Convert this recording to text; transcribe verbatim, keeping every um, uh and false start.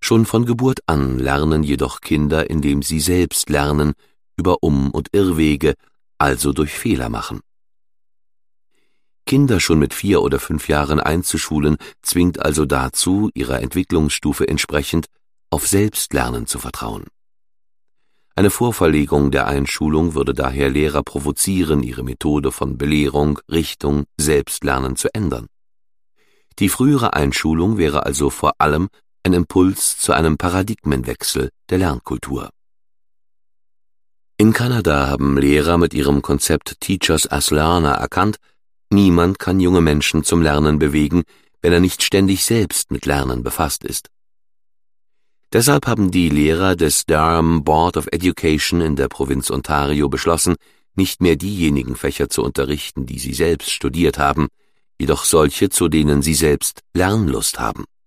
Schon von Geburt an lernen jedoch Kinder, indem sie selbst lernen, über Um- und Irrwege, also durch Fehler machen. Kinder schon mit vier oder fünf Jahren einzuschulen, zwingt also dazu, ihrer Entwicklungsstufe entsprechend, auf Selbstlernen zu vertrauen. Eine Vorverlegung der Einschulung würde daher Lehrer provozieren, ihre Methode von Belehrung Richtung Selbstlernen zu ändern. Die frühere Einschulung wäre also vor allem ein Impuls zu einem Paradigmenwechsel der Lernkultur. In Kanada haben Lehrer mit ihrem Konzept Teachers as Learner erkannt, niemand kann junge Menschen zum Lernen bewegen, wenn er nicht ständig selbst mit Lernen befasst ist. Deshalb haben die Lehrer des Durham Board of Education in der Provinz Ontario beschlossen, nicht mehr diejenigen Fächer zu unterrichten, die sie selbst studiert haben, jedoch solche, zu denen sie selbst Lernlust haben.